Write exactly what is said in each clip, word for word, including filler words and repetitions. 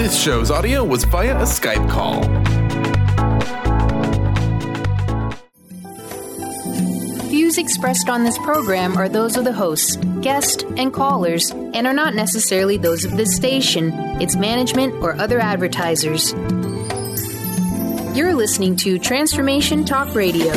This show's audio was via a Skype call. Views expressed on this program are those of the hosts, guests, and callers, and are not necessarily those of this station, its management, or other advertisers. You're listening to Transformation Talk Radio.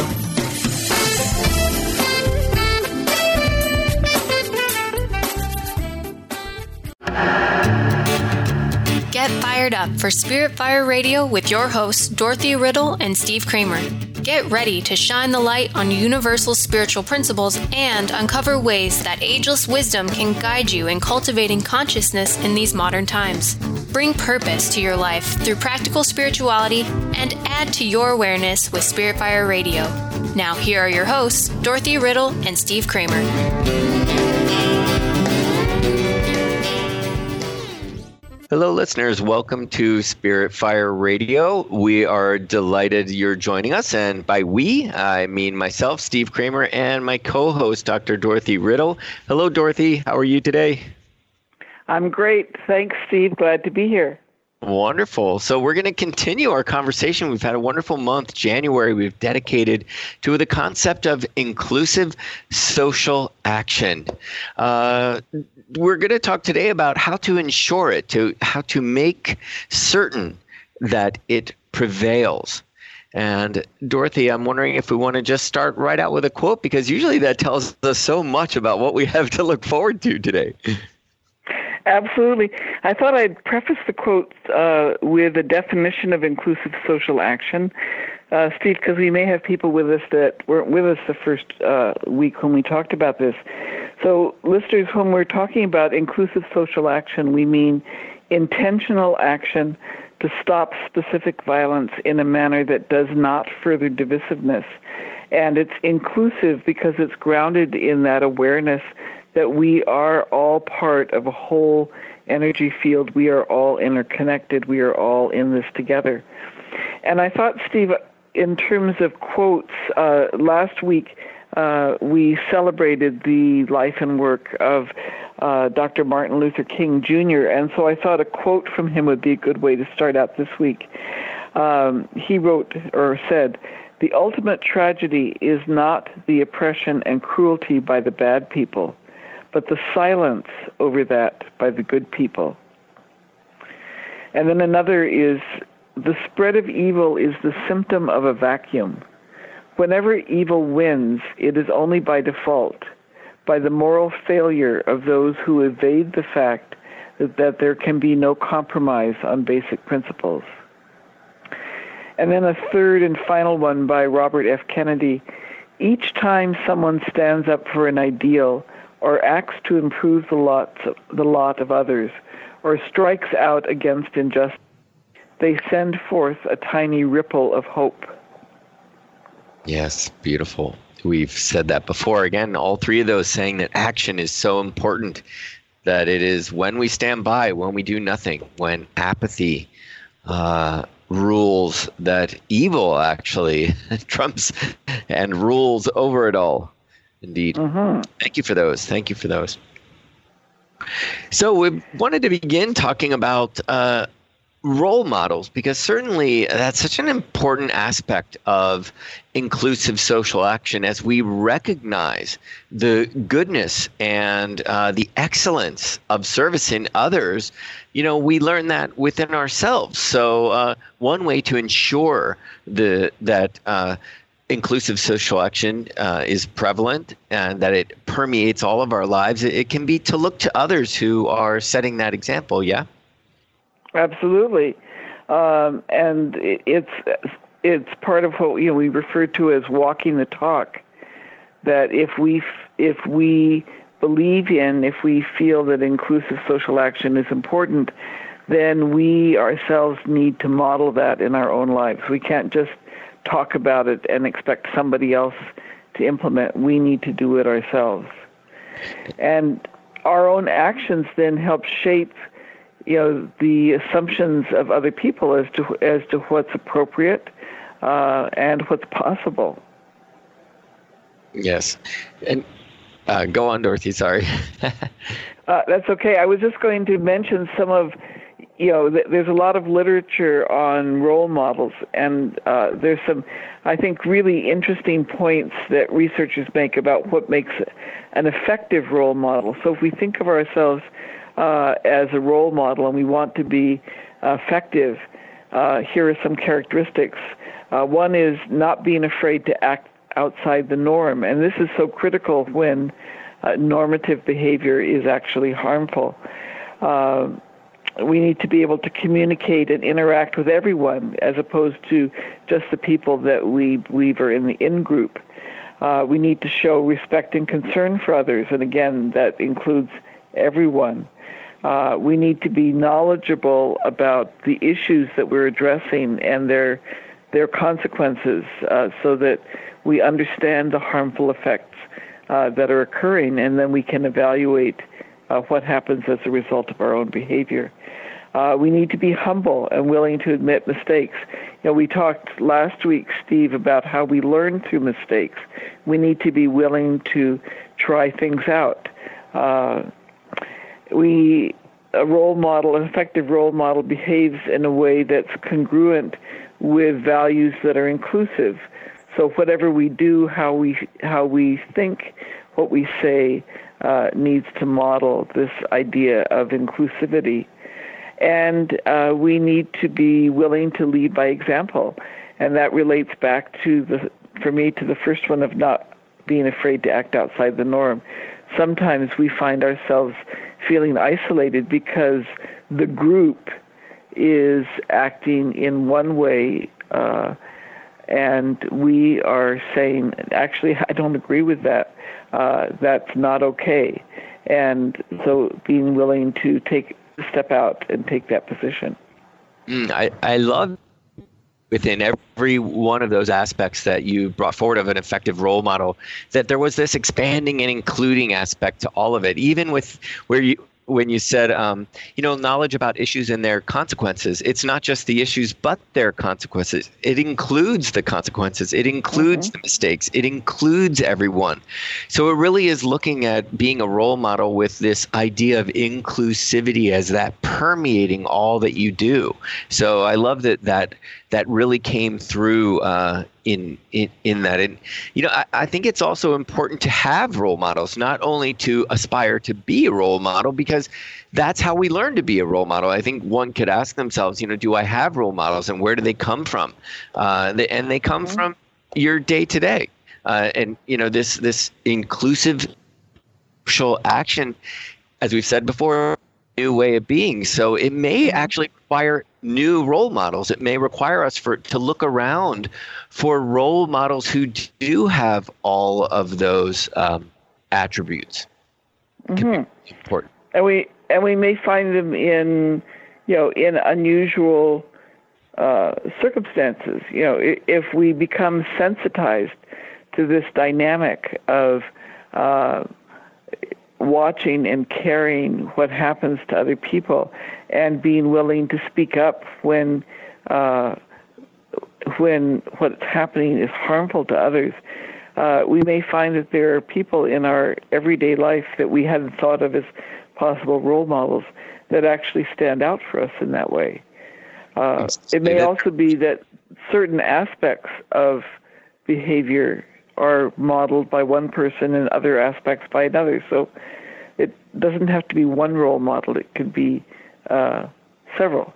Get fired up for Spirit Fire Radio with your hosts, Dorothy Riddle and Steve Kramer. Get ready to shine the light on universal spiritual principles and uncover ways that ageless wisdom can guide you in cultivating consciousness in these modern times. Bring purpose to your life through practical spirituality and add to your awareness with Spirit Fire Radio. Now, here are your hosts, Dorothy Riddle and Steve Kramer. Hello, listeners. Welcome to Spirit Fire Radio. We are delighted you're joining us. And by we, I mean myself, Steve Kramer, and my co-host, Doctor Dorothy Riddle. Hello, Dorothy. How are you today? I'm great. Thanks, Steve. Glad to be here. Wonderful. So we're going to continue our conversation. We've had a wonderful month, January, we've dedicated to the concept of inclusive social action. Uh, we're going to talk today about how to ensure it, to how to make certain that it prevails. And Dorothy, I'm wondering if we want to just start right out with a quote, because usually that tells us so much about what we have to look forward to today. Absolutely. I thought I'd preface the quote uh, with a definition of inclusive social action, uh, Steve, because we may have people with us that weren't with us the first uh, week when we talked about this. So, listeners, when we're talking about inclusive social action, we mean intentional action to stop specific violence in a manner that does not further divisiveness. And it's inclusive because it's grounded in that awareness that we are all part of a whole energy field. We are all interconnected. We are all in this together. And I thought, Steve, in terms of quotes, uh, last week uh, we celebrated the life and work of uh, Doctor Martin Luther King, Junior, and so I thought a quote from him would be a good way to start out this week. Um, he wrote or said, "The ultimate tragedy is not the oppression and cruelty by the bad people, but the silence over that by the good people." And then another is, "The spread of evil is the symptom of a vacuum. Whenever evil wins, it is only by default, by the moral failure of those who evade the fact that, that there can be no compromise on basic principles." And then a third and final one by Robert F. Kennedy. "Each time someone stands up for an ideal, or acts to improve the lot, the lot of others, or strikes out against injustice, they send forth a tiny ripple of hope." Yes, beautiful. We've said that before. Again, all three of those saying that action is so important, that it is when we stand by, when we do nothing, when apathy uh, rules, that evil actually trumps and rules over it all. Indeed. Mm-hmm. Thank you for those. Thank you for those. So we wanted to begin talking about uh, role models, because certainly that's such an important aspect of inclusive social action, as we recognize the goodness and uh, the excellence of service in others. You know, we learn that within ourselves. So uh, one way to ensure the that uh, inclusive social action uh, is prevalent and that it permeates all of our lives, it, it can be to look to others who are setting that example. Yeah. Absolutely. Um, and it, it's it's part of what, you know, we refer to as walking the talk, that if we if we believe in, if we feel that inclusive social action is important, then we ourselves need to model that in our own lives. We can't just talk about it and expect somebody else to implement. We need to do it ourselves. And our own actions then help shape, you know, the assumptions of other people as to as to what's appropriate uh, and what's possible. Yes. And uh, go on, Dorothy, sorry. uh, that's okay. I was just going to mention some of, you know, th- there's a lot of literature on role models, and uh, there's some, I think, really interesting points that researchers make about what makes an effective role model. So if we think of ourselves uh, as a role model and we want to be effective, uh, here are some characteristics. Uh, one is not being afraid to act outside the norm, and this is so critical when uh, normative behavior is actually harmful. Uh, we need to be able to communicate and interact with everyone as opposed to just the people that we believe are in the in-group. Uh, we need to show respect and concern for others, and again, that includes everyone. Uh, we need to be knowledgeable about the issues that we're addressing and their their consequences uh, so that we understand the harmful effects uh, that are occurring, and then we can evaluate uh, what happens as a result of our own behavior. Uh, we need to be humble and willing to admit mistakes. You know, we talked last week, Steve, about how we learn through mistakes. We need to be willing to try things out. Uh, we, a role model, an effective role model behaves in a way that's congruent with values that are inclusive. So whatever we do, how we how we think, what we say, uh, needs to model this idea of inclusivity. And uh, we need to be willing to lead by example. And that relates back to, the, for me, to the first one of not being afraid to act outside the norm. Sometimes we find ourselves feeling isolated because the group is acting in one way, uh, and we are saying, actually, I don't agree with that. Uh, that's not okay. And so being willing to take step out and take that position. Mm, I, I love within every one of those aspects that you brought forward of an effective role model, that there was this expanding and including aspect to all of it, even with where you when you said, um, you know, knowledge about issues and their consequences. It's not just the issues, but their consequences. It includes the consequences. It includes mm-hmm. the mistakes. It includes everyone. So it really is looking at being a role model with this idea of inclusivity as that permeating all that you do. So I love that that that really came through uh, in, in in that. And, you know, I, I think it's also important to have role models, not only to aspire to be a role model, because that's how we learn to be a role model. I think one could ask themselves, you know, do I have role models, and where do they come from? Uh, they, and they come mm-hmm. from your day to day. Uh, and, you know, this this inclusive social action, as we've said before, new way of being. So it may actually require new role models. It may require us for to look around for role models who do have all of those um, attributes. Mm-hmm. Important. And we and we may find them in, you know, in unusual uh, circumstances. You know, if we become sensitized to this dynamic of uh, watching and caring what happens to other people, and being willing to speak up when uh, when what's happening is harmful to others, uh, we may find that there are people in our everyday life that we hadn't thought of as possible role models that actually stand out for us in that way. Uh, it may also be that certain aspects of behavior are modeled by one person and other aspects by another. So it doesn't have to be one role model. It could be uh, several.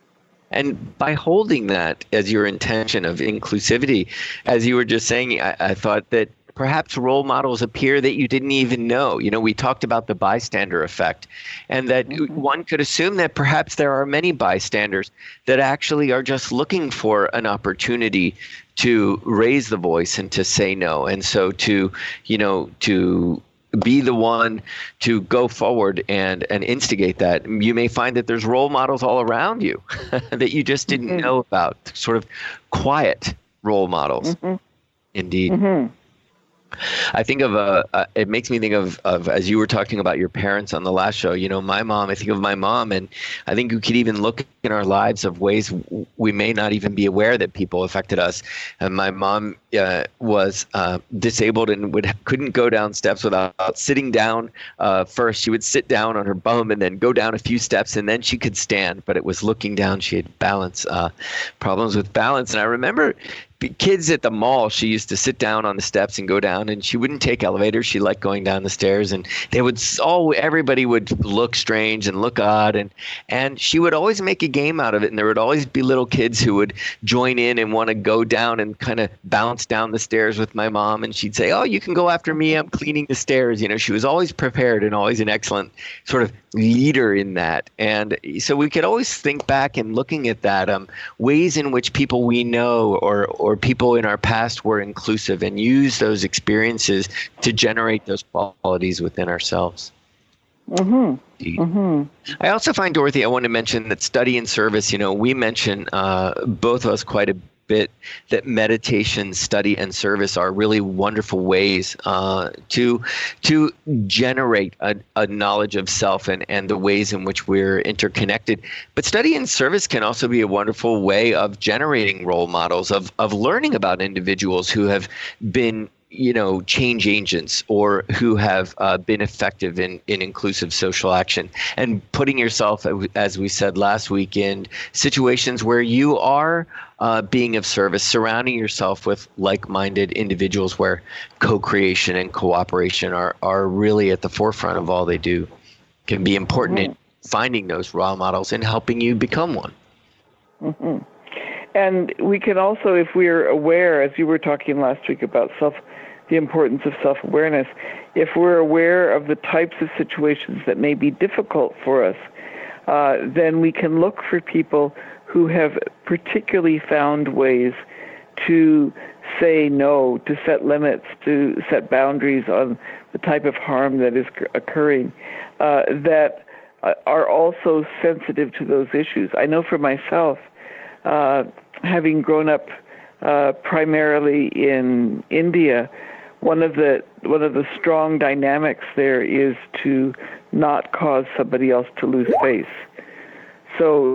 And by holding that as your intention of inclusivity, as you were just saying, I, I thought that perhaps role models appear that you didn't even know. You know, we talked about the bystander effect, and that mm-hmm. one could assume that perhaps there are many bystanders that actually are just looking for an opportunity to raise the voice and to say no. And so to, you know, to be the one to go forward and, and instigate that. You may find that there's role models all around you that you just didn't mm-hmm. know about, sort of quiet role models. Mm-hmm. Indeed. Mm-hmm. I think of a, uh, it makes me think of, of, as you were talking about your parents on the last show, you know, my mom, I think of my mom, and I think you could even look in our lives of ways we may not even be aware that people affected us. And my mom uh, was uh, disabled and would couldn't go down steps without sitting down uh, first. She would sit down on her bum and then go down a few steps, and then she could stand, but it was looking down. She had balance, uh, problems with balance. And I remember kids at the mall, she used to sit down on the steps and go down, and she wouldn't take elevators. She liked going down the stairs, and they would all, everybody would look strange and look odd. And, and she would always make a game out of it. And there would always be little kids who would join in and want to go down and kind of bounce down the stairs with my mom. And she'd say, oh, you can go after me. I'm cleaning the stairs. You know, she was always prepared and always an excellent sort of leader in that. And so we could always think back and looking at that, um, ways in which people we know or, or people in our past were inclusive, and use those experiences to generate those qualities within ourselves. Mm-hmm. Mm-hmm. I also find, Dorothy, I want to mention that study and service, you know, we mention uh, both of us quite a bit that meditation, study, and service are really wonderful ways uh, to to generate a, a knowledge of self and, and the ways in which we're interconnected. But study and service can also be a wonderful way of generating role models, of of learning about individuals who have been, you know, change agents or who have uh, been effective in, in inclusive social action, and putting yourself, as we said last week, in situations where you are uh, being of service, surrounding yourself with like-minded individuals where co-creation and cooperation are, are really at the forefront of all they do, can be important mm-hmm. in finding those role models and helping you become one. Mm-hmm. And we can also, if we're aware, as you were talking last week about self, the importance of self-awareness, if we're aware of the types of situations that may be difficult for us, uh, then we can look for people who have particularly found ways to say no, to set limits, to set boundaries on the type of harm that is occurring, uh, that uh, are also sensitive to those issues. I know for myself, uh, having grown up uh, primarily in India, one of the one of the strong dynamics there is to not cause somebody else to lose face. So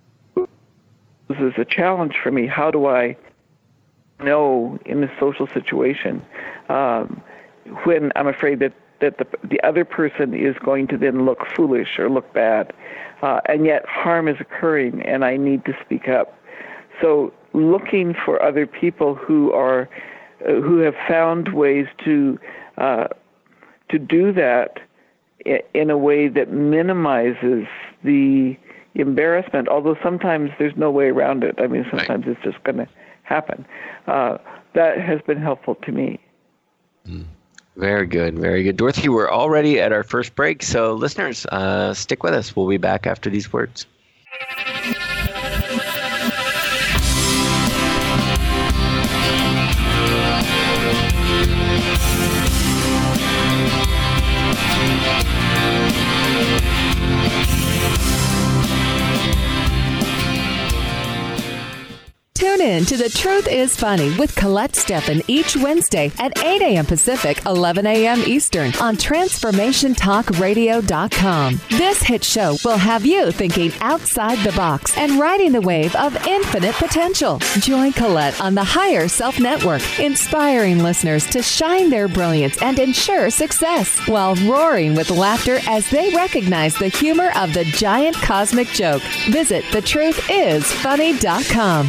this is a challenge for me. How do I know in a social situation um, when I'm afraid that, that the, the other person is going to then look foolish or look bad, uh, and yet harm is occurring and I need to speak up. So looking for other people who are uh, who have found ways to uh, to do that in a way that minimizes the embarrassment, although sometimes there's no way around it. I mean, sometimes right. It's just going to happen. Uh, that has been helpful to me. Mm. Very good, very good. Dorothy, we're already at our first break, so listeners, uh, stick with us. We'll be back after these words. Tune in to The Truth is Funny with Colette Steffen each Wednesday at eight a.m. Pacific, eleven a.m. Eastern on transformation talk radio dot com. This hit show will have you thinking outside the box and riding the wave of infinite potential. Join Colette on the Higher Self Network, inspiring listeners to shine their brilliance and ensure success while roaring with laughter as they recognize the humor of the giant cosmic joke. Visit the truth is funny dot com.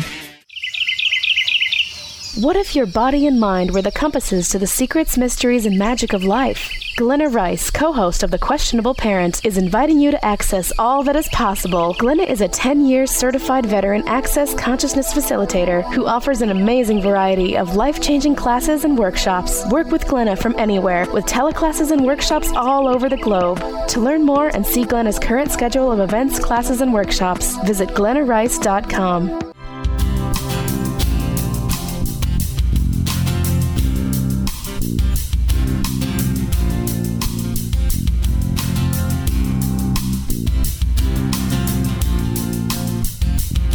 What if your body and mind were the compasses to the secrets, mysteries, and magic of life? Glenna Rice, co-host of The Questionable Parent, is inviting you to access all that is possible. Glenna is a ten-year certified veteran access consciousness facilitator who offers an amazing variety of life-changing classes and workshops. Work with Glenna from anywhere with teleclasses and workshops all over the globe. To learn more and see Glenna's current schedule of events, classes, and workshops, visit glenna rice dot com.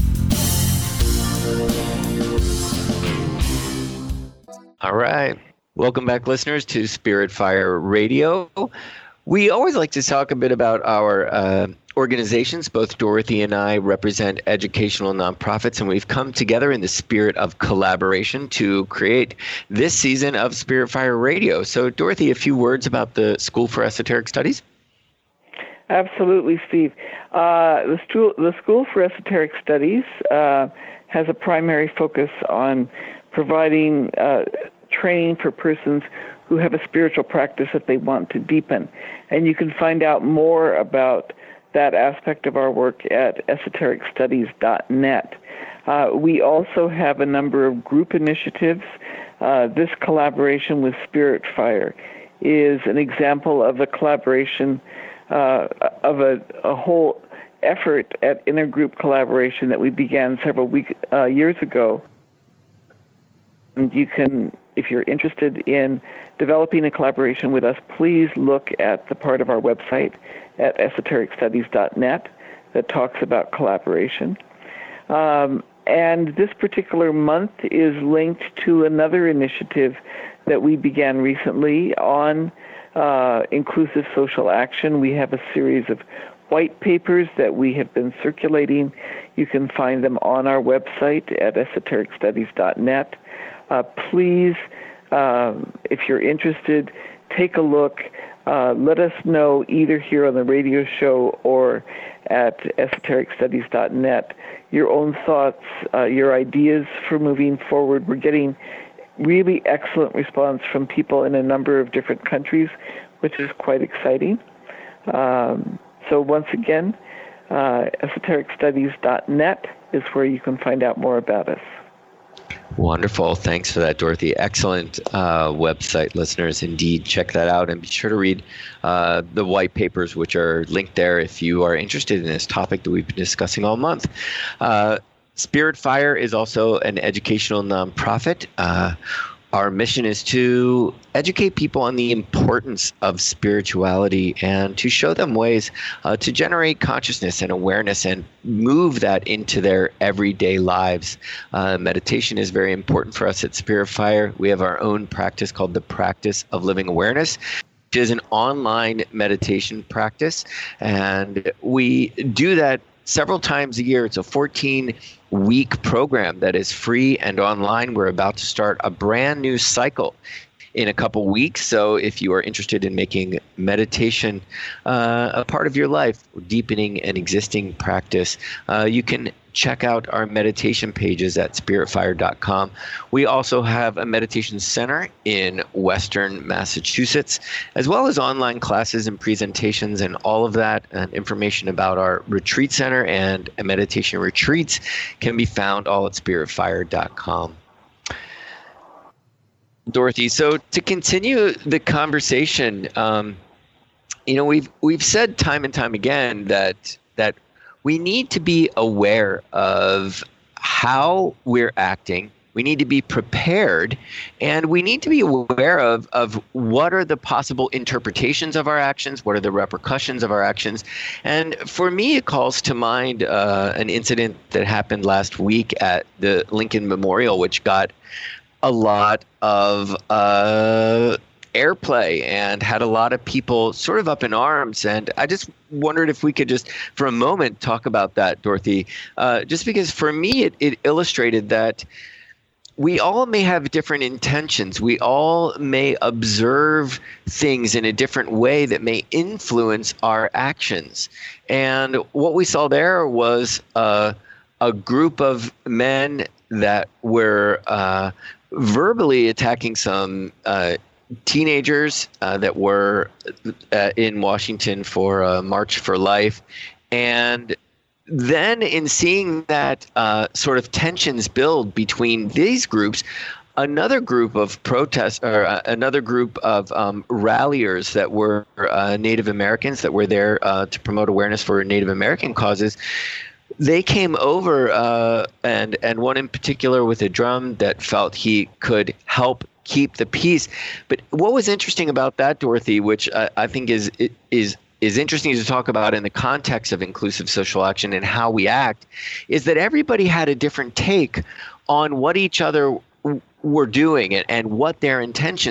All right. Welcome back, listeners, to Spirit Fire Radio. We always like to talk a bit about our uh, organizations. Both Dorothy and I represent educational nonprofits, and we've come together in the spirit of collaboration to create this season of Spirit Fire Radio. So, Dorothy, a few words about the School for Esoteric Studies? Absolutely, Steve. Uh, the, stu- the School for Esoteric Studies uh, has a primary focus on providing uh, training for persons who have a spiritual practice that they want to deepen. And you can find out more about that aspect of our work at esoteric studies dot net. Uh, we also have a number of group initiatives. Uh, this collaboration with Spirit Fire is an example of a collaboration uh, of a, a whole effort at intergroup collaboration that we began several week, uh, years ago. And you can, if you're interested in developing a collaboration with us, please look at the part of our website at esoteric studies dot net that talks about collaboration. Um, and this particular month is linked to another initiative that we began recently on uh, inclusive social action. We have a series of white papers that we have been circulating. You can find them on our website at esoteric studies dot net. Uh, please, um, if you're interested, take a look. Uh, let us know either here on the radio show or at esoteric studies dot net your own thoughts, uh, your ideas for moving forward. We're getting really excellent response from people in a number of different countries, which is quite exciting. Um, so once again, uh, esoteric studies dot net is where you can find out more about us. Wonderful. Thanks for that, Dorothy. Excellent uh, website, listeners. Indeed, check that out and be sure to read uh, the white papers, which are linked there if you are interested in this topic that we've been discussing all month. Uh, Spirit Fire is also an educational nonprofit. Uh, Our mission is to educate people on the importance of spirituality and to show them ways uh, to generate consciousness and awareness and move that into their everyday lives. Uh, meditation is very important for us at Spirit Fire. We have our own practice called the Practice of Living Awareness, which is an online meditation practice. And we do that several times a year. It's a fourteen-week program that is free and online. We're about to start a brand new cycle in a couple weeks. So if you are interested in making meditation uh, a part of your life, or deepening an existing practice, uh, you can check out our meditation pages at spirit fire dot com. We also have a meditation center in Western Massachusetts, as well as online classes and presentations and all of that. And information about our retreat center and meditation retreats can be found all at spirit fire dot com. Dorothy, so to continue the conversation, um, you know, we've we've said time and time again that that we need to be aware of how we're acting. We need to be prepared, and we need to be aware of, of what are the possible interpretations of our actions, what are the repercussions of our actions. And for me, it calls to mind uh, an incident that happened last week at the Lincoln Memorial, which got a lot of uh, airplay and had a lot of people sort of up in arms. And I just wondered if we could just for a moment talk about that, Dorothy, uh, just because for me it, it illustrated that we all may have different intentions. We all may observe things in a different way that may influence our actions. And what we saw there was uh, a group of men that were uh, verbally attacking some uh, teenagers uh, that were uh, in Washington for uh, March for Life. And then in seeing that uh, sort of tensions build between these groups, another group of protests or uh, another group of um, ralliers that were uh, Native Americans that were there uh, to promote awareness for Native American causes, they came over uh, and and one in particular with a drum that felt he could help keep the peace. But what was interesting about that, Dorothy, which I, I think is is is interesting to talk about in the context of inclusive social action and how we act, is that everybody had a different take on what each other w- were doing and, and what their intentions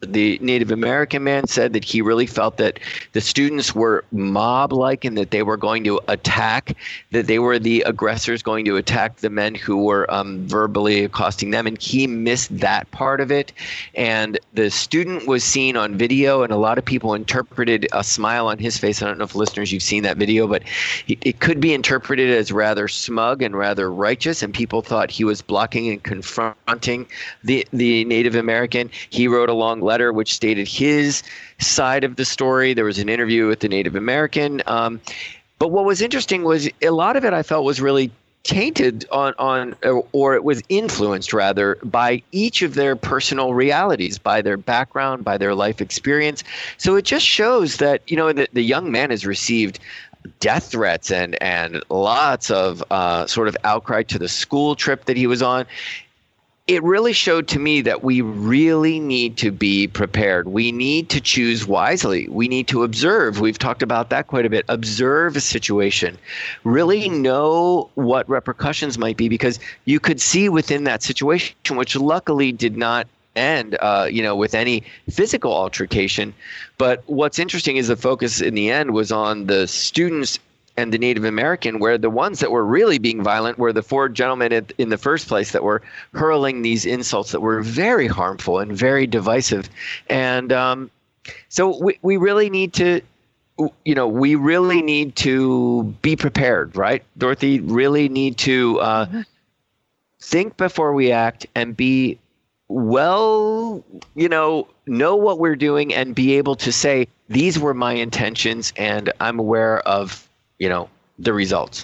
the Native American man said that he really felt that the students were mob-like and that they were going to attack, that they were the aggressors going to attack the men who were um, verbally accosting them. And he missed that part of it. And the student was seen on video, and a lot of people interpreted a smile on his face. I don't know if listeners, you've seen that video, but it, it could be interpreted as rather smug and rather righteous. And people thought he was blocking and confronting the, the Native American. He wrote a long letter which stated his side of the story. There was an interview with the Native American. Um, but what was interesting was a lot of it I felt was really tainted on, on or it was influenced rather by each of their personal realities, by their background, by their life experience. So it just shows that, you know, the, the young man has received death threats and, and lots of uh, sort of outcry to the school trip that he was on. It really showed to me that we really need to be prepared. We need to choose wisely. We need to observe. We've talked about that quite a bit. Observe a situation. Really know what repercussions might be, because you could see within that situation, which luckily did not end, uh, you know, with any physical altercation. But what's interesting is the focus in the end was on the students and the Native American, where the ones that were really being violent were the four gentlemen at, in the first place that were hurling these insults that were very harmful and very divisive. And um, so we, we really need to, you know, we really need to be prepared, right? Dorothy, really need to uh, think before we act and be well, you know, know what we're doing and be able to say, these were my intentions and I'm aware of, you know, the results.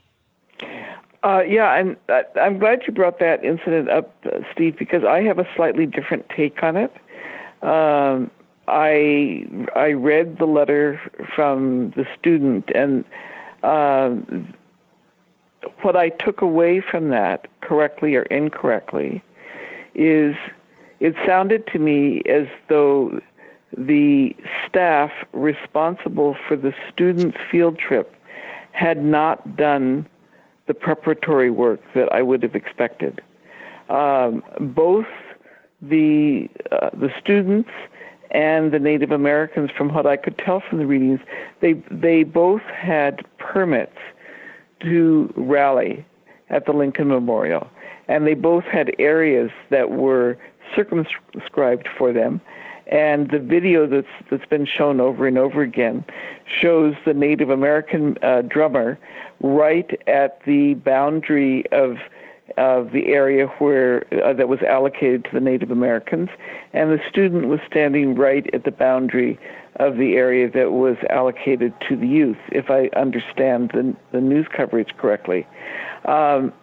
Uh, yeah, and uh, I'm glad you brought that incident up, uh, Steve, because I have a slightly different take on it. Um, I I read the letter from the student, and uh, what I took away from that, correctly or incorrectly, is it sounded to me as though the staff responsible for the student's field trip had not done the preparatory work that I would have expected. Um, both the uh, the students and the Native Americans, from what I could tell from the readings, they they both had permits to rally at the Lincoln Memorial, and they both had areas that were circumscribed for them. And the video that's that's been shown over and over again shows the Native American uh, drummer right at the boundary of of the area where uh, that was allocated to the Native Americans, and the student was standing right at the boundary of the area that was allocated to the youth, if I understand the the news coverage correctly. Um,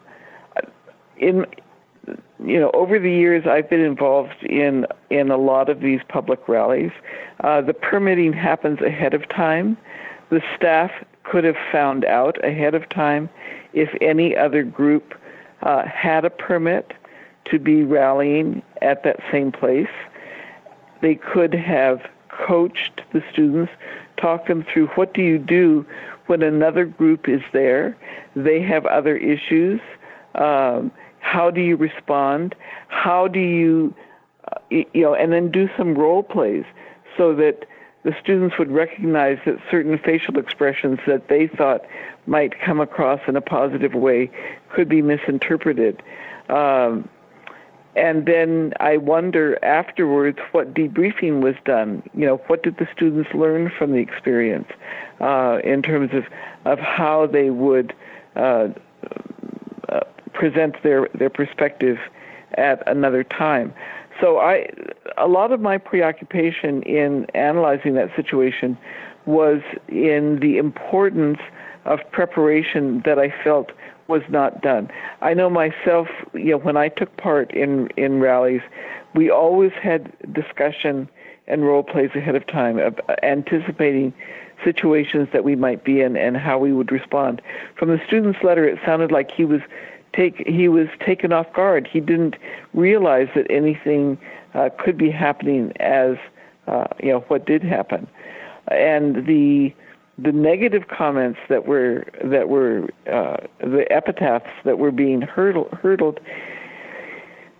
in You know, over the years, I've been involved in in a lot of these public rallies. Uh, the permitting happens ahead of time. The staff could have found out ahead of time if any other group uh, had a permit to be rallying at that same place. They could have coached the students, talked them through what do you do when another group is there. They have other issues. Um, How do you respond? How do you, uh, you know, and then do some role plays so that the students would recognize that certain facial expressions that they thought might come across in a positive way could be misinterpreted. Um, and then I wonder afterwards what debriefing was done. You know, what did the students learn from the experience uh, in terms of, of how they would uh, uh, present their, their perspective at another time. So I, a lot of my preoccupation in analyzing that situation was in the importance of preparation that I felt was not done. I know myself, you know, when I took part in, in rallies, we always had discussion and role plays ahead of time of anticipating situations that we might be in and how we would respond. From the student's letter, it sounded like he was take he was taken off guard. He didn't realize that anything uh, could be happening as uh, you know what did happen, and the the negative comments that were that were uh, the epitaphs that were being hurtled, hurtled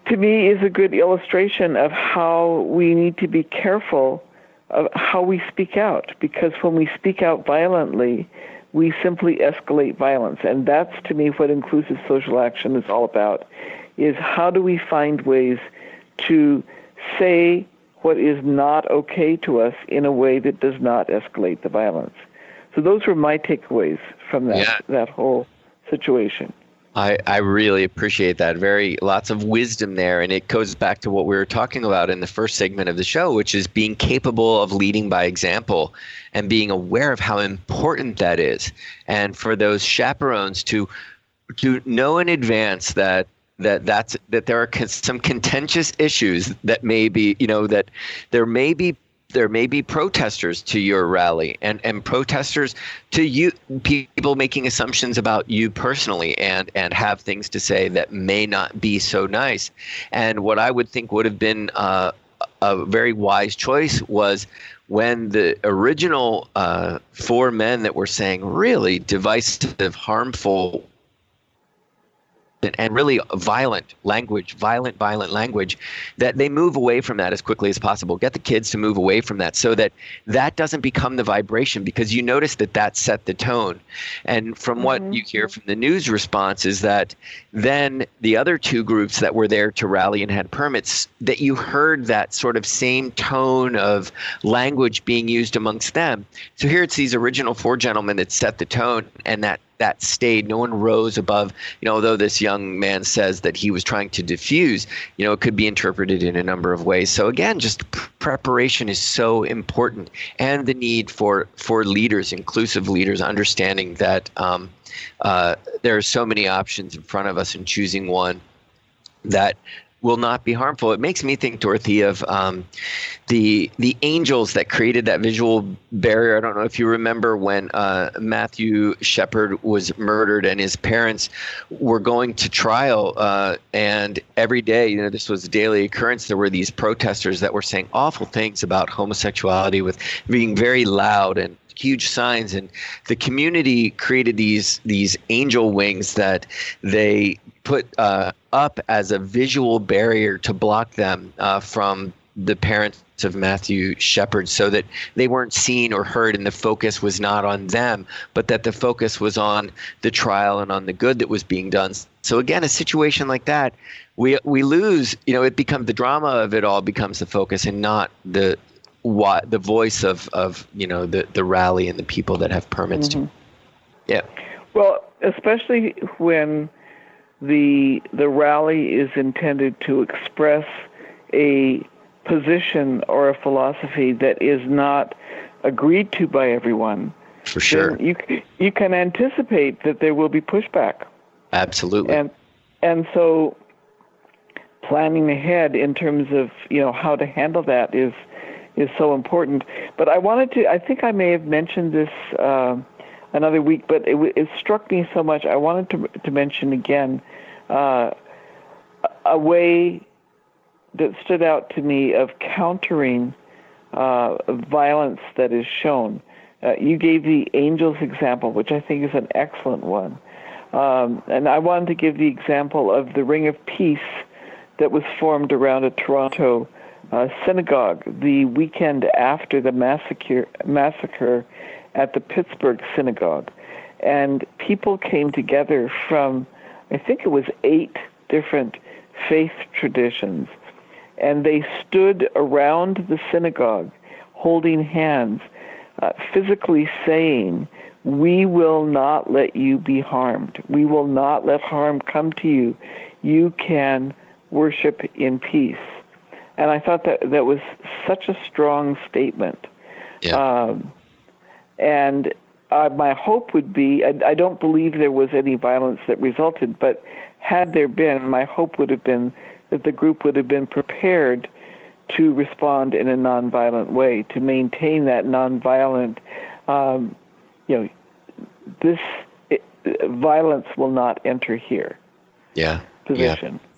to me, is a good illustration of how we need to be careful of how we speak out, because when we speak out violently, we simply escalate violence. And that's, to me, what inclusive social action is all about, is how do we find ways to say what is not okay to us in a way that does not escalate the violence. So those were my takeaways from that yeah. that whole situation. I, I really appreciate that. Very lots of wisdom there. And it goes back to what we were talking about in the first segment of the show, which is being capable of leading by example and being aware of how important that is. And for those chaperones to to know in advance that that that's that there are con- some contentious issues that may be, you know, that there may be There may be protesters to your rally and, and protesters to you, people making assumptions about you personally and, and have things to say that may not be so nice. And what I would think would have been uh, a very wise choice was when the original uh, four men that were saying really divisive, harmful, and really violent language, violent, violent language, that they move away from that as quickly as possible. Get the kids to move away from that so that that doesn't become the vibration, because you notice that that set the tone. And from what mm-hmm. you hear from the news response is that then the other two groups that were there to rally and had permits, that you heard that sort of same tone of language being used amongst them. So here it's these original four gentlemen that set the tone, and that that stayed. No one rose above, you know, although this young man says that he was trying to diffuse, you know, it could be interpreted in a number of ways. So again, just preparation is so important, and the need for, for leaders, inclusive leaders, understanding that um, uh, there are so many options in front of us, and choosing one that will not be harmful. It makes me think, Dorothy, of um, the the angels that created that visual barrier. I don't know if you remember when uh, Matthew Shepard was murdered and his parents were going to trial, uh, and every day, you know, this was a daily occurrence, there were these protesters that were saying awful things about homosexuality, with being very loud and huge signs, and the community created these these angel wings that they put uh, up as a visual barrier to block them uh, from the parents of Matthew Shepard, so that they weren't seen or heard, and the focus was not on them, but that the focus was on the trial and on the good that was being done. So again, a situation like that, we we lose, you know, it becomes the drama of it all becomes the focus, and not the what the voice of, of you know, the, the rally and the people that have permits mm-hmm. to. Yeah. Well, especially when the the rally is intended to express a position or a philosophy that is not agreed to by everyone. For sure. You you can anticipate that there will be pushback. Absolutely. And and so planning ahead in terms of, you know, how to handle that is is so important. But I wanted to, I think I may have mentioned this uh, another week, but it, it struck me so much, I wanted to, to mention again uh, a way that stood out to me of countering uh, violence that is shown. Uh, you gave the angels example, which I think is an excellent one. Um, and I wanted to give the example of the Ring of Peace that was formed around a Toronto Uh, synagogue the weekend after the massacre massacre at the Pittsburgh synagogue. And people came together from, I think it was eight different faith traditions, and they stood around the synagogue holding hands, uh, physically saying, "We will not let you be harmed. We will not let harm come to you. You can worship in peace." And I thought that that was such a strong statement. Yeah. Um, and uh, my hope would be, I, I don't believe there was any violence that resulted, but had there been, my hope would have been that the group would have been prepared to respond in a nonviolent way, to maintain that nonviolent, um, you know, this it, violence will not enter here. Yeah. Position. Yeah.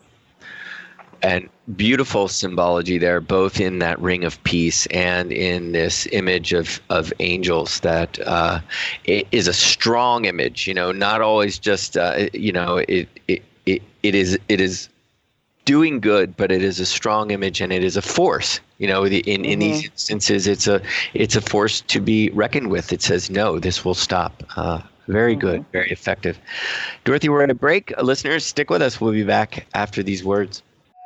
And beautiful symbology there, both in that ring of peace and in this image of, of angels that uh, it is a strong image, you know, not always just, uh, you know, it, it, it, it is, it is doing good, but it is a strong image and it is a force. You know, the, in, mm-hmm. in these instances, it's a it's a force to be reckoned with. It says, no, this will stop. Uh, very mm-hmm. good, very effective. Dorothy, we're on a break. Uh, listeners, stick with us. We'll be back after these words.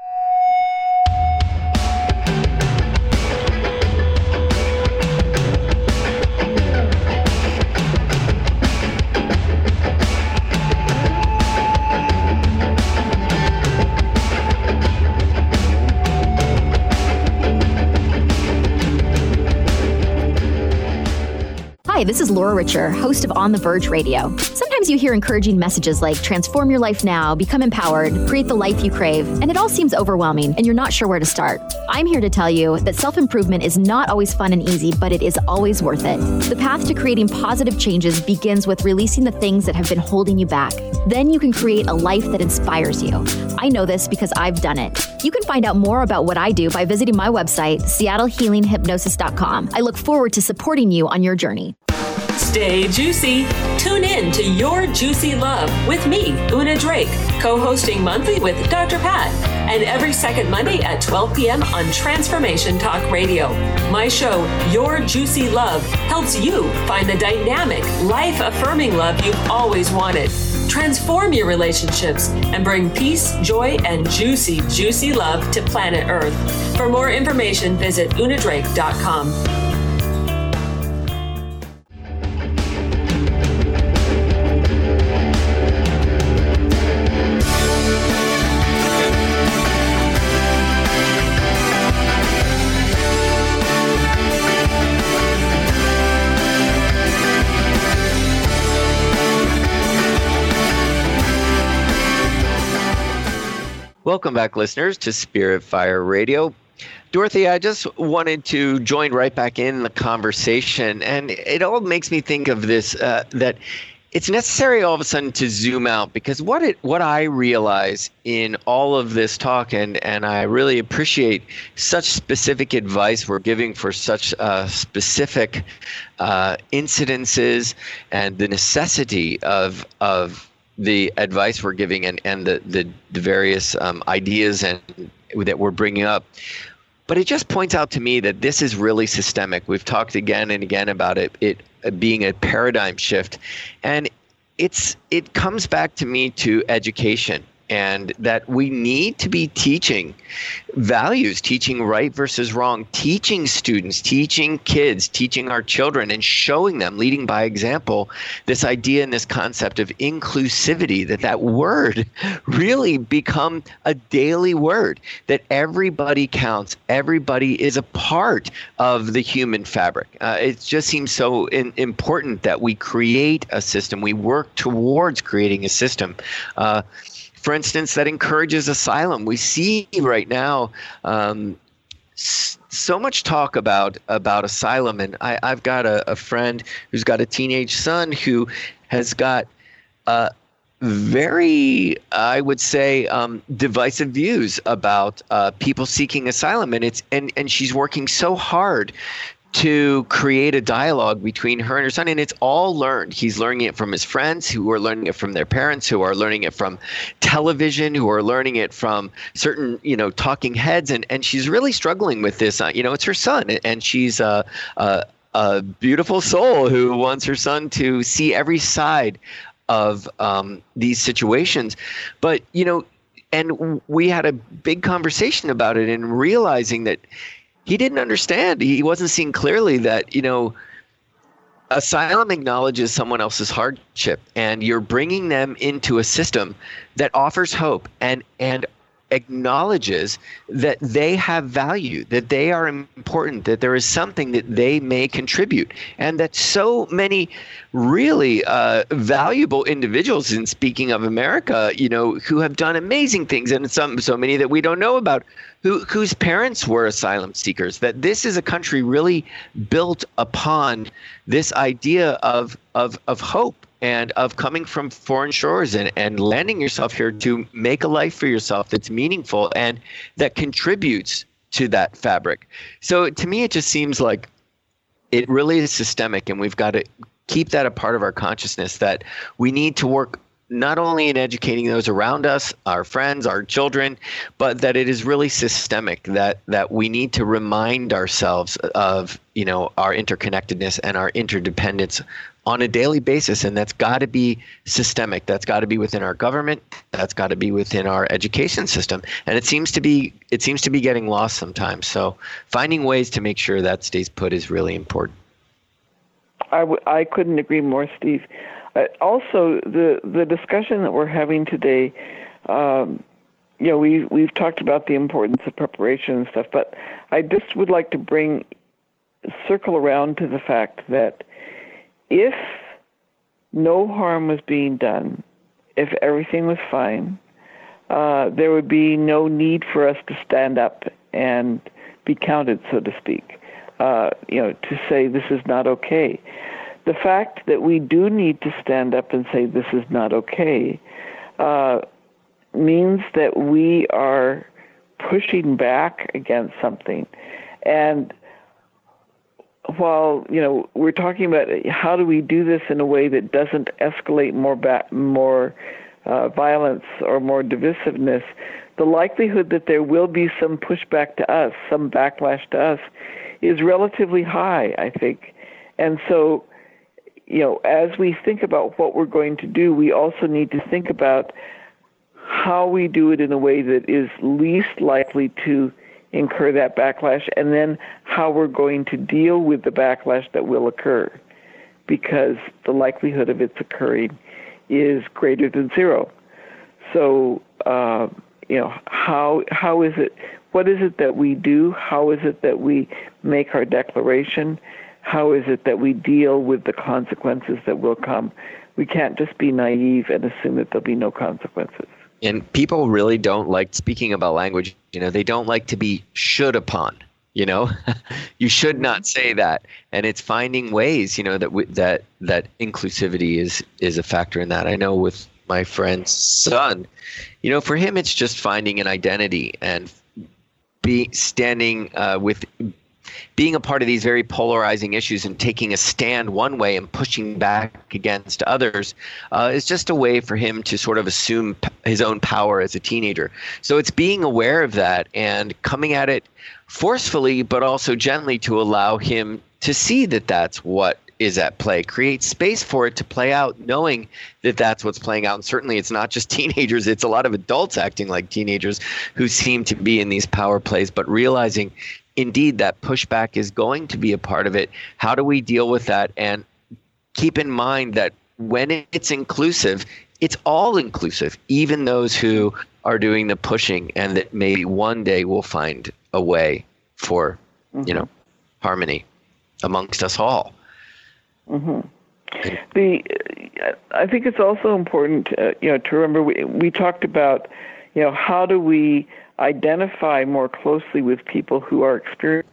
Hi, this is Laura Richer, host of On the Verge Radio. Sometimes you hear encouraging messages like transform your life now, become empowered, create the life you crave, and it all seems overwhelming and you're not sure where to start. I'm here to tell you that self-improvement is not always fun and easy, but it is always worth it. The path to creating positive changes begins with releasing the things that have been holding you back. Then you can create a life that inspires you. I know this because I've done it. You can find out more about what I do by visiting my website, seattle healing hypnosis dot com. I look forward to supporting you on your journey. Stay juicy. Tune in to Your Juicy Love with me, Una Drake, co-hosting monthly with Doctor Pat, and every second Monday at twelve p.m. on Transformation Talk Radio. My show, Your Juicy Love, helps you find the dynamic, life-affirming love you've always wanted. Transform your relationships and bring peace, joy, and juicy, juicy love to planet Earth. For more information, visit una drake dot com. Welcome back, listeners, to Spirit Fire Radio. Dorothy, I just wanted to join right back in the conversation, and it all makes me think of this, uh, that it's necessary all of a sudden to zoom out, because what it what I realize in all of this talk, and, and I really appreciate such specific advice we're giving for such uh, specific uh, incidences and the necessity of of the advice we're giving and, and the, the, the various um, ideas and that we're bringing up. But it just points out to me that this is really systemic. We've talked again and again about it, it being a paradigm shift. And it's it comes back to me to education, and that we need to be teaching values, teaching right versus wrong, teaching students, teaching kids, teaching our children, and showing them, leading by example, this idea and this concept of inclusivity, that that word really become a daily word, that everybody counts, everybody is a part of the human fabric. Uh, it just seems so in, important that we create a system, we work towards creating a system. Uh, For instance, that encourages asylum. We see right now um, s- so much talk about about asylum, and I, I've got a, a friend who's got a teenage son who has got uh, very, I would say, um, divisive views about uh, people seeking asylum, and it's and and she's working so hard to create a dialogue between her and her son, and it's all learned. He's learning it from his friends, who are learning it from their parents, who are learning it from television, who are learning it from certain, you know, talking heads, and, and she's really struggling with this. Uh, you know, it's her son, and she's a, a, a beautiful soul who wants her son to see every side of um, these situations. But, you know, and we had a big conversation about it, and realizing that he didn't understand. He wasn't seeing clearly that, you know, asylum acknowledges someone else's hardship, and you're bringing them into a system that offers hope and and acknowledges that they have value, that they are important, that there is something that they may contribute, and that so many really uh, valuable individuals, in speaking of America, you know, who have done amazing things, and some so many that we don't know about, who whose parents were asylum seekers, that this is a country really built upon this idea of of of hope and of coming from foreign shores and, and landing yourself here to make a life for yourself that's meaningful and that contributes to that fabric. So to me, it just seems like it really is systemic, and we've got to keep that a part of our consciousness, that we need to work not only in educating those around us, our friends, our children, but that it is really systemic, that that we need to remind ourselves of, you know, our interconnectedness and our interdependence on a daily basis. And that's got to be systemic. That's got to be within our government. That's got to be within our education system. And it seems to be it seems to be getting lost sometimes. So finding ways to make sure that stays put is really important. I, w- I couldn't agree more, Steve. Uh, also, the, the discussion that we're having today, um, you know, we, we've talked about the importance of preparation and stuff, but I just would like to bring, circle around to the fact that if no harm was being done, if everything was fine, uh, there would be no need for us to stand up and be counted, so to speak, uh, you know, to say this is not okay. The fact that we do need to stand up and say this is not okay uh, means that we are pushing back against something. And while, you know, we're talking about how do we do this in a way that doesn't escalate more ba- more uh, violence or more divisiveness, the likelihood that there will be some pushback to us, some backlash to us, is relatively high, I think. And so, you know, as we think about what we're going to do, we also need to think about how we do it in a way that is least likely to incur that backlash, and then how we're going to deal with the backlash that will occur, because the likelihood of its occurring is greater than zero. So, uh, you know, how how is it, what is it that we do? How is it that we make our declaration? How is it that we deal with the consequences that will come? We can't just be naive and assume that there'll be no consequences. And people really don't like speaking about language. You know, they don't like to be should upon, you know, you should not say that. And it's finding ways, you know, that w- that that inclusivity is is a factor in that. I know with my friend's son, you know, for him, it's just finding an identity and be standing uh, with being a part of these very polarizing issues and taking a stand one way and pushing back against others uh, is just a way for him to sort of assume p- his own power as a teenager. So it's being aware of that and coming at it forcefully, but also gently to allow him to see that that's what is at play. Create space for it to play out, knowing that that's what's playing out. And certainly it's not just teenagers, it's a lot of adults acting like teenagers who seem to be in these power plays, but realizing indeed that pushback is going to be a part of it. How do we deal with that? And keep in mind that when it's inclusive, it's all inclusive, even those who are doing the pushing, and that maybe one day we'll find a way for, mm-hmm. you know, harmony amongst us all. Mm-hmm. The I think it's also important, uh, you know, to remember we we talked about, you know, how do we identify more closely with people who are experiencing,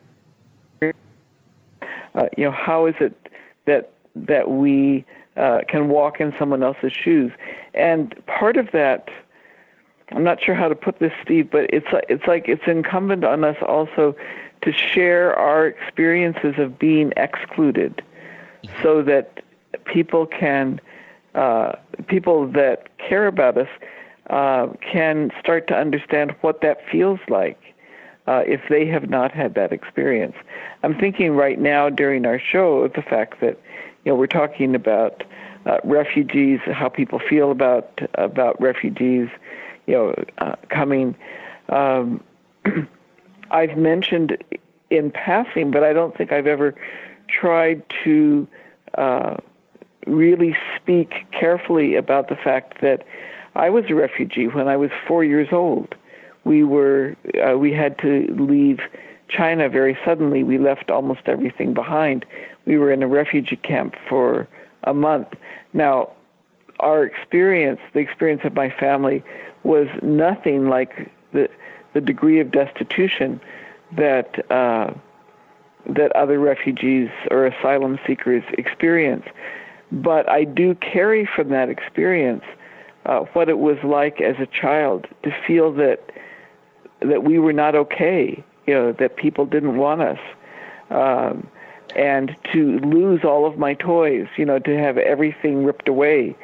uh, you know, how is it that that we uh, can walk in someone else's shoes? And part of that, I'm not sure how to put this, Steve, but it's it's like it's incumbent on us also to share our experiences of being excluded, so that people can, uh, people that care about us uh, can start to understand what that feels like uh, if they have not had that experience. I'm thinking right now during our show of the fact that, you know, we're talking about uh, refugees, how people feel about about refugees, you know, uh, coming. Um, I've mentioned in passing, but I don't think I've ever tried to uh, really speak carefully about the fact that I was a refugee when I was four years old. We were uh, we had to leave China very suddenly. We left almost everything behind. We were in a refugee camp for a month. Now, our experience, the experience of my family, was nothing like the the degree of destitution that uh, that other refugees or asylum seekers experience. But I do carry from that experience uh, what it was like as a child to feel that that we were not okay, you know, that people didn't want us, um, and to lose all of my toys, you know, to have everything ripped away.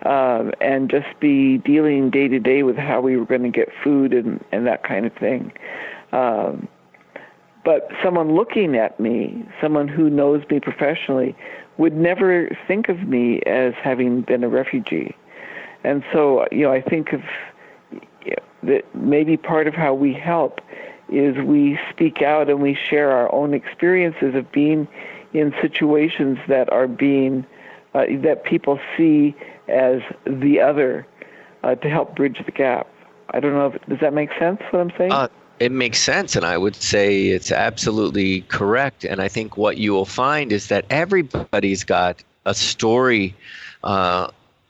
uh, and just be dealing day to day with how we were going to get food and, and that kind of thing. Um, but someone looking at me, someone who knows me professionally, would never think of me as having been a refugee. And so, you know, I think of you know, that maybe part of how we help is we speak out and we share our own experiences of being in situations that are being, uh, that people see as the other, uh, to help bridge the gap. I don't know if, does that make sense, what I'm saying? Uh, it makes sense, and I would say it's absolutely correct. And I think what you will find is that everybody's got a story uh,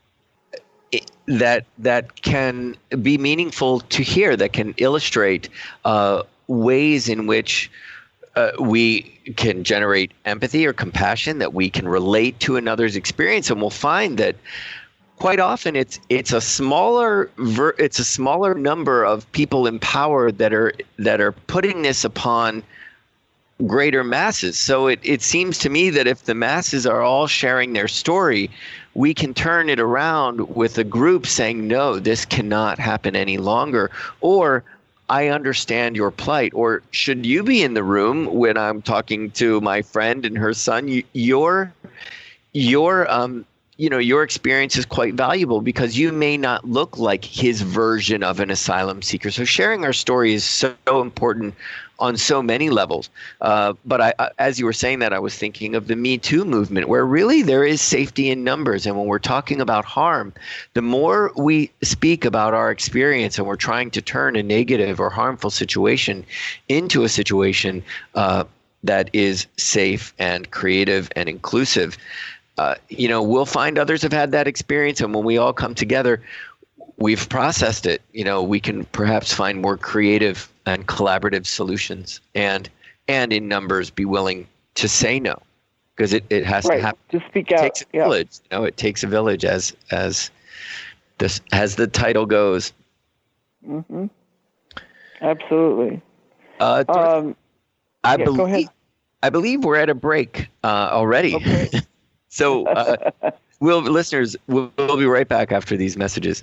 that that can be meaningful to hear, that can illustrate uh, ways in which uh, we can generate empathy or compassion, that we can relate to another's experience. And we'll find that quite often it's it's a smaller ver- it's a smaller number of people in power that are that are putting this upon greater masses. So it, it seems to me that if the masses are all sharing their story, we can turn it around with a group saying, no, this cannot happen any longer. Or I understand your plight. Or should you be in the room when I'm talking to my friend and her son, you, your your um you know, your experience is quite valuable because you may not look like his version of an asylum seeker. So sharing our story is so important on so many levels. Uh, but I, as you were saying that, I was thinking of the Me Too movement, where really there is safety in numbers. And when we're talking about harm, the more we speak about our experience and we're trying to turn a negative or harmful situation into a situation uh, that is safe and creative and inclusive, Uh, you know, we'll find others have had that experience. And when we all come together, we've processed it. You know, we can perhaps find more creative and collaborative solutions and and in numbers be willing to say no, because it, it has right. to happen. To speak it out. takes a yeah. village. You know, it takes a village as as this as the title goes. Mm-hmm. Absolutely. Uh, um, I yeah, believe go ahead. I believe we're at a break uh, already. Okay. So, uh, we'll, listeners, we'll, we'll be right back after these messages.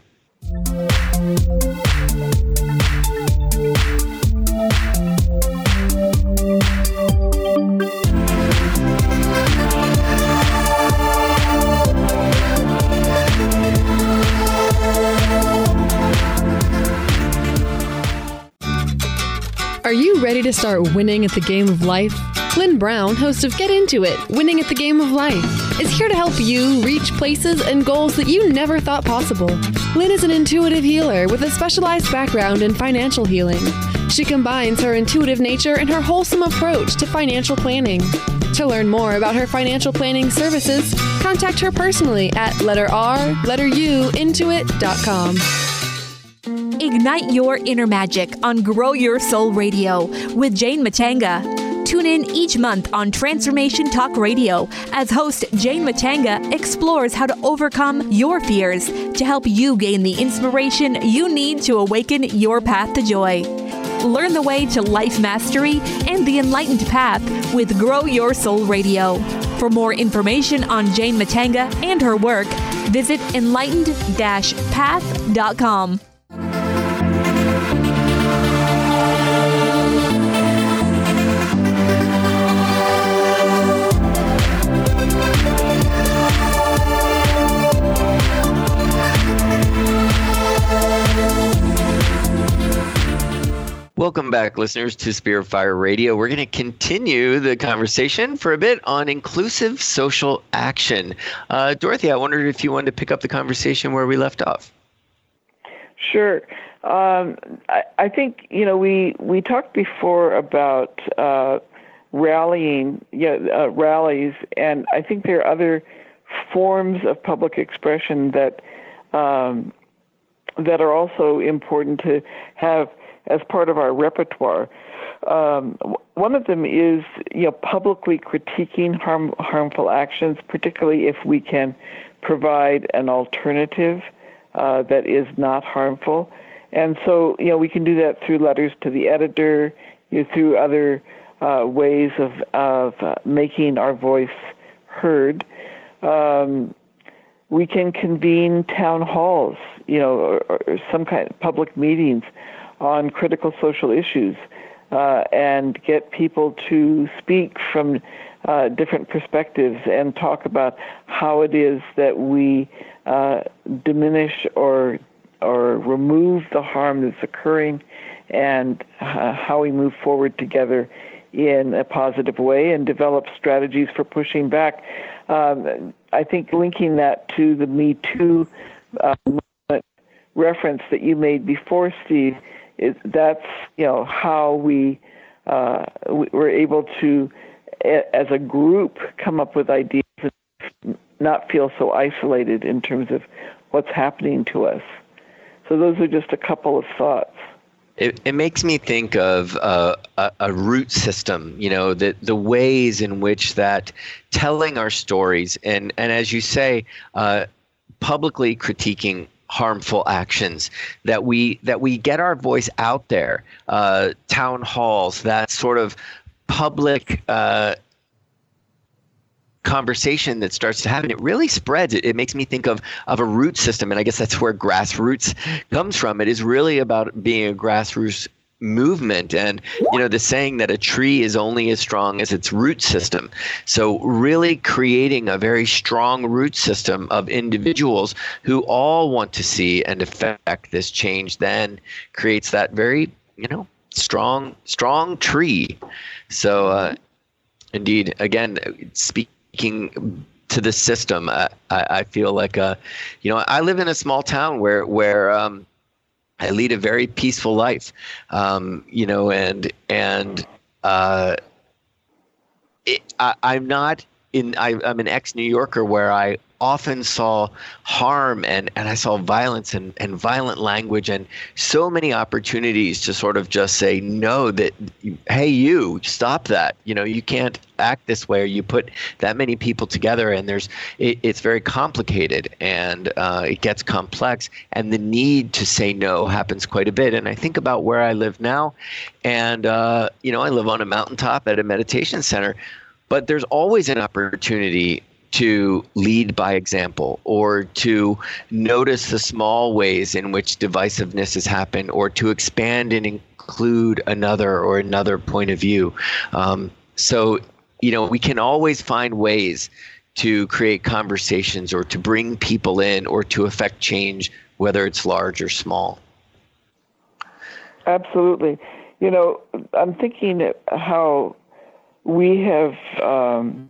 Are you ready to start winning at the game of life? Lynn Brown, host of Get Into It, Winning at the Game of Life, is here to help you reach places and goals that you never thought possible. Lynn is an intuitive healer with a specialized background in financial healing. She combines her intuitive nature and her wholesome approach to financial planning. To learn more about her financial planning services, contact her personally at letter R, letter U, intuit dot com. Ignite your inner magic on Grow Your Soul Radio with Jane Matanga. Tune in each month on Transformation Talk Radio as host Jane Matanga explores how to overcome your fears to help you gain the inspiration you need to awaken your path to joy. Learn the way to life mastery and the enlightened path with Grow Your Soul Radio. For more information on Jane Matanga and her work, visit enlightened dash path dot com. Welcome back, listeners, to Spirit Fire Radio. We're going to continue the conversation for a bit on inclusive social action. Uh, Dorothy, I wondered if you wanted to pick up the conversation where we left off. Sure. Um, I, I think, you know, we, we talked before about uh, rallying, yeah, uh, rallies, and I think there are other forms of public expression that um, that are also important to have as part of our repertoire. Um, one of them is, you know, publicly critiquing harm, harmful actions, particularly if we can provide an alternative uh, that is not harmful. And so, you know, we can do that through letters to the editor, you know, through other uh, ways of, of uh, making our voice heard. Um, we can convene town halls, you know, or, or some kind of public meetings on critical social issues, uh, and get people to speak from uh, different perspectives and talk about how it is that we uh, diminish or or remove the harm that's occurring, and uh, how we move forward together in a positive way and develop strategies for pushing back. Um, I think linking that to the Me Too uh, reference that you made before, Steve, is that's, you know, how we uh, we were able to, as a group, come up with ideas and not feel so isolated in terms of what's happening to us. So those are just a couple of thoughts. It, it makes me think of uh, a, a root system, you know, the, the ways in which that telling our stories and, and as you say, uh, publicly critiquing harmful actions, that we that we get our voice out there, uh, town halls, that sort of public uh, conversation that starts to happen, it really spreads. It, it makes me think of of a root system, and I guess that's where grassroots comes from. It is really about being a grassroots movement, and you know the saying that a tree is only as strong as its root system. So really creating a very strong root system of individuals who all want to see and affect this change then creates that very, you know, strong strong tree. So uh, indeed, again, speaking to the system, I, I feel like uh, you know I live in a small town where where um, I lead a very peaceful life, um, you know, and and uh, it, I, I'm not in. I, I'm an ex-New Yorker where I often saw harm and, and I saw violence and, and violent language and so many opportunities to sort of just say, no, that, hey, you stop that. You know, you can't act this way, or you put that many people together and there's, it, it's very complicated and uh, it gets complex, and the need to say no happens quite a bit. And I think about where I live now, and, uh, you know, I live on a mountaintop at a meditation center, but there's always an opportunity to lead by example, or to notice the small ways in which divisiveness has happened, or to expand and include another or another point of view. Um, so, you know, we can always find ways to create conversations or to bring people in or to affect change, whether it's large or small. Absolutely. You know, I'm thinking how we have um,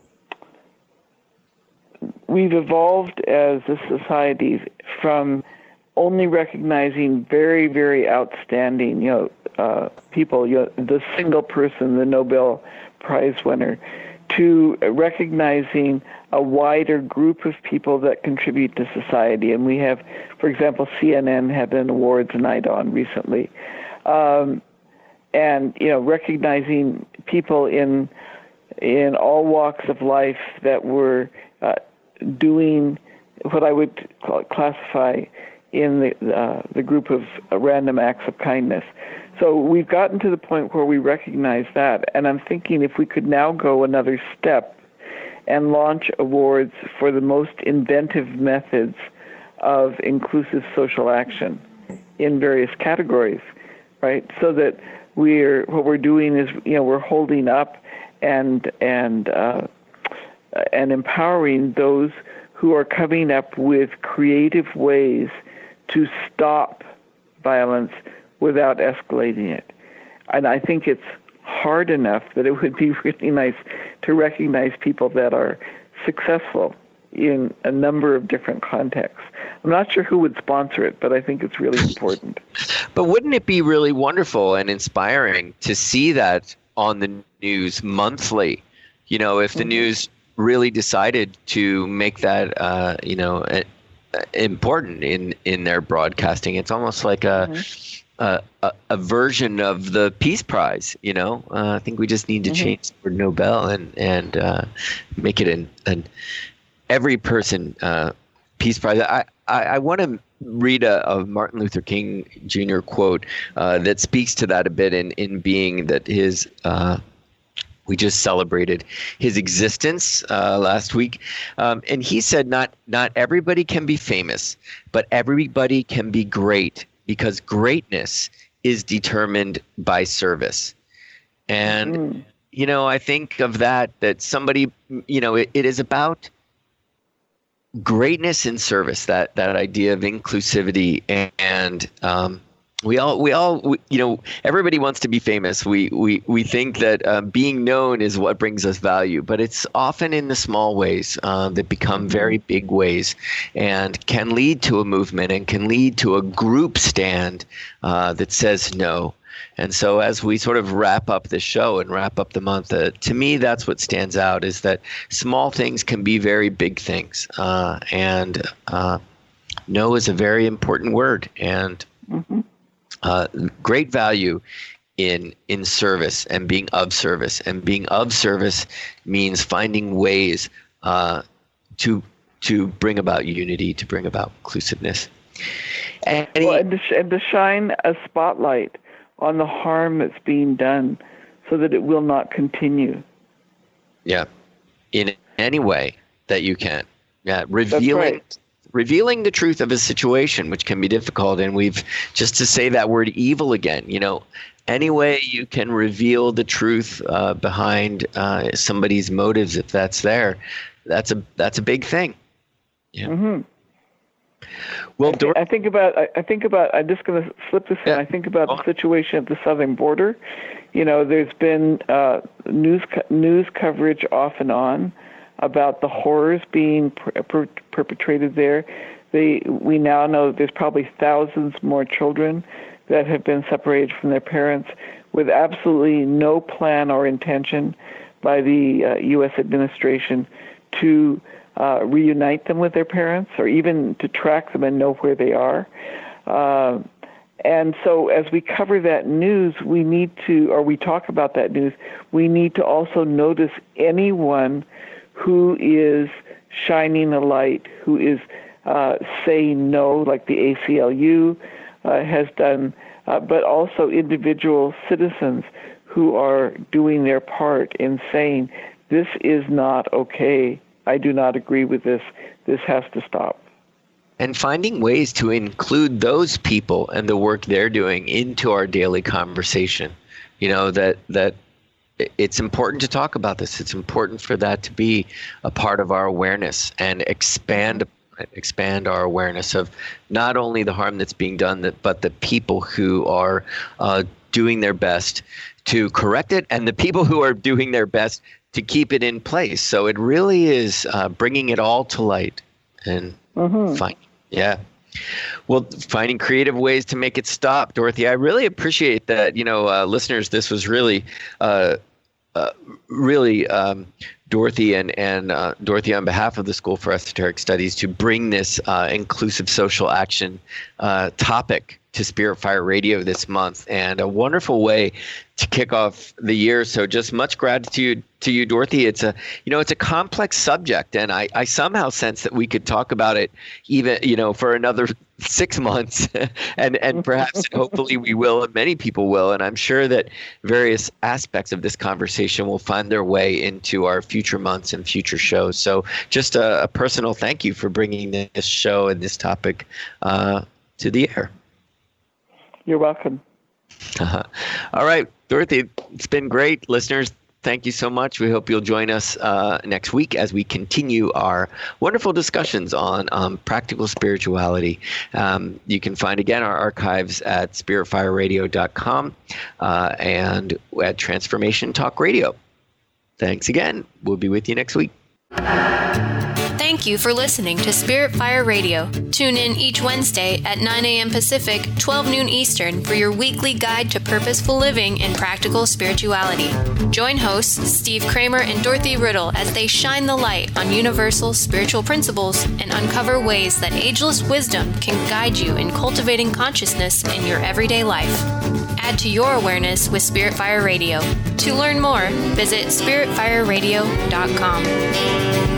we've evolved as a society from only recognizing very, very outstanding, you know, uh, people, you know, the single person, the Nobel Prize winner, to recognizing a wider group of people that contribute to society. And we have, for example, C N N had an awards night on recently. Um, and, you know, recognizing people in in all walks of life that were uh, doing what I would call, classify in the uh, the group of uh, random acts of kindness. So we've gotten to the point where we recognize that, and I'm thinking if we could now go another step and launch awards for the most inventive methods of inclusive social action in various categories, right? So that we're what we're doing is, you know, we're holding up and and uh, and empowering those who are coming up with creative ways to stop violence without escalating it. And I think it's hard enough that it would be really nice to recognize people that are successful in a number of different contexts. I'm not sure who would sponsor it, but I think it's really important. But wouldn't it be really wonderful and inspiring to see that on the news monthly? You know, if the mm-hmm. news really decided to make that, uh, you know, uh, important in, in their broadcasting. It's almost like a, mm-hmm. a, a a version of the Peace Prize. You know, uh, I think we just need to mm-hmm. change the word Nobel and and uh, make it an an every person uh, Peace Prize. I I, I want to read a, a Martin Luther King Junior quote uh, that speaks to that a bit in in being that his. Uh, We just celebrated his existence uh, last week. Um, and he said not not everybody can be famous, but everybody can be great, because greatness is determined by service. And, mm. you know, I think of that, that somebody, you know, it, it is about greatness in service, that, that idea of inclusivity. And, and um, we all, we all, we, you know, everybody wants to be famous. We, we, we think that uh, being known is what brings us value, but it's often in the small ways uh, that become very big ways, and can lead to a movement and can lead to a group stand uh, that says no. And so as we sort of wrap up the show and wrap up the month, uh, to me, that's what stands out, is that small things can be very big things. Uh, and uh, no is a very important word, and mm-hmm. uh, great value in in service and being of service. And being of service means finding ways uh, to to bring about unity, to bring about inclusiveness. And, well, and, to sh- and to shine a spotlight on the harm that's being done, so that it will not continue. Yeah, in any way that you can. Yeah, revealing right. revealing the truth of a situation, which can be difficult. And we've, just to say that word evil again, you know, any way you can reveal the truth uh, behind uh, somebody's motives, if that's there, that's a that's a big thing. Yeah. Mm-hmm. Well, I, th- I think about. I, I think about. I'm just going to slip this in. Yeah. I think about the situation at the southern border. You know, there's been uh, news co- news coverage off and on about the horrors being per- per- perpetrated there. They we now know there's probably thousands more children that have been separated from their parents with absolutely no plan or intention by the uh, U S administration to Uh, reunite them with their parents, or even to track them and know where they are. Uh, and so as we cover that news, we need to, or we talk about that news, we need to also notice anyone who is shining a light, who is uh, saying no, like the A C L U uh, has done, uh, but also individual citizens who are doing their part in saying, this is not okay. I do not agree with this. This has to stop. And finding ways to include those people and the work they're doing into our daily conversation. You know, that that it's important to talk about this. It's important for that to be a part of our awareness, and expand expand our awareness of not only the harm that's being done, but the people who are uh, doing their best to correct it, and the people who are doing their best to keep it in place. So it really is uh, bringing it all to light, and mm-hmm. find, yeah. Well, finding creative ways to make it stop, Dorothy. I really appreciate that. You know, uh, listeners, this was really, uh, uh, really um, Dorothy and and uh, Dorothy on behalf of the School for Esoteric Studies to bring this uh, inclusive social action uh, topic to Spirit Fire Radio this month, and a wonderful way to kick off the year. So just much gratitude to you, Dorothy. It's a, you know, it's a complex subject, and I, I somehow sense that we could talk about it even, you know, for another six months and, and perhaps hopefully we will, and many people will. And I'm sure that various aspects of this conversation will find their way into our future months and future shows. So just a, a personal thank you for bringing this show and this topic uh, to the air. You're welcome. Uh-huh. All right, Dorothy, it's been great. Listeners, thank you so much. We hope you'll join us uh, next week as we continue our wonderful discussions on um, practical spirituality. Um, you can find, again, our archives at spirit fire radio dot com uh, and at Transformation Talk Radio. Thanks again. We'll be with you next week. Thank you for listening to Spirit Fire Radio. Tune in each Wednesday at nine a.m. Pacific, twelve noon Eastern for your weekly guide to purposeful living and practical spirituality. Join hosts Steve Kramer and Dorothy Riddle as they shine the light on universal spiritual principles and uncover ways that ageless wisdom can guide you in cultivating consciousness in your everyday life. Add to your awareness with Spirit Fire Radio. To learn more, visit spirit fire radio dot com.